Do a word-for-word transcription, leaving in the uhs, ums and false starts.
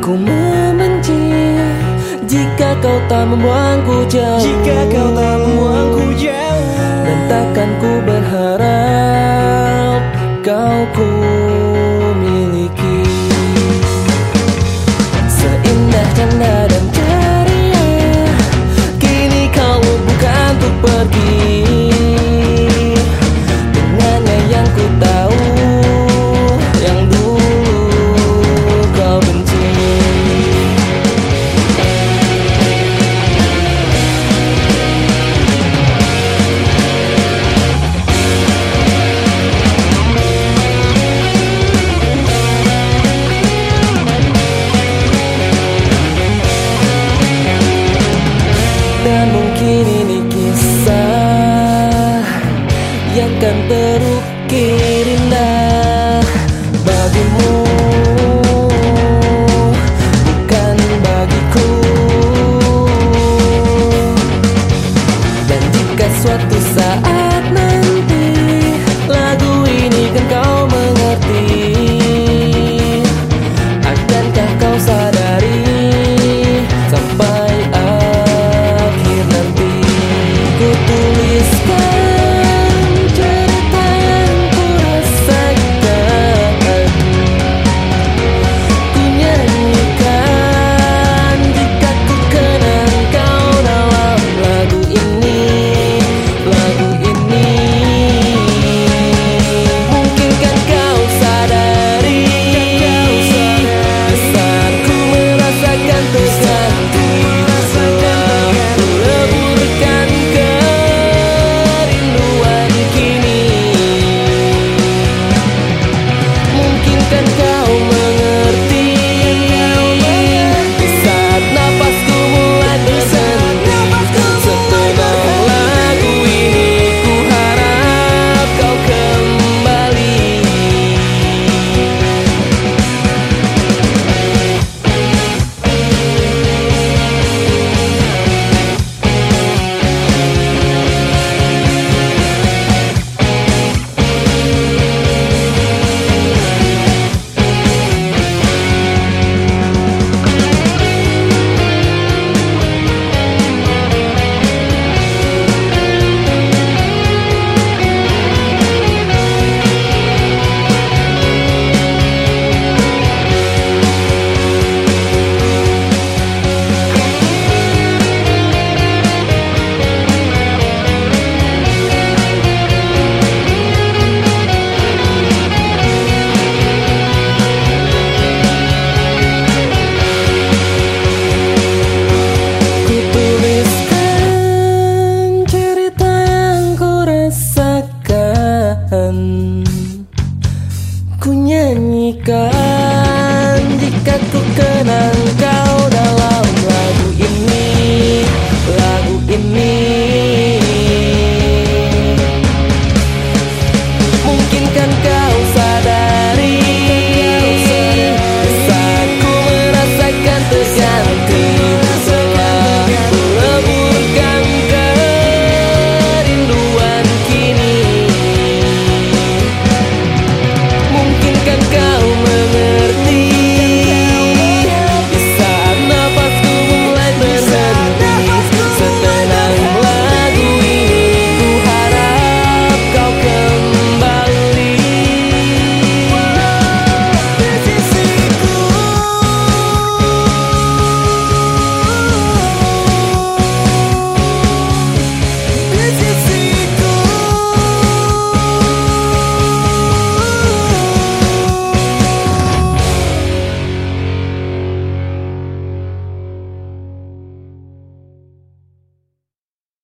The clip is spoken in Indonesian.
Ku membenci jika kau tak membuangku jauh, jika kau tak membuangku jauh. Dan takkan ku berharap kau ku miliki. Seindah canda dan ceria, kini kau bukan untuk pergi. Dengannya yang ku tahu, yang dulu kau benci. Dan mungkin ini kisah yang kan terukir indah bagimu, bukan bagiku. Dan jika suatu saat nanti lagu ini kan kau mengerti, akankah kau sadari sampai akhir nanti ku tuliskan cerita yang ku rasakan, ku nyanyikan jika ku kenang kau dalam lagu ini, lagu ini. Mungkinkah kau sadari saat ku merasakan terganti, telah ku leburkan kerinduan kini. Mungkinkah kau mengerti saat napasku mulai berhenti. Setelah lagu ini ku harap kau kembali. Ku tuliskan cerita yang ku rasakan.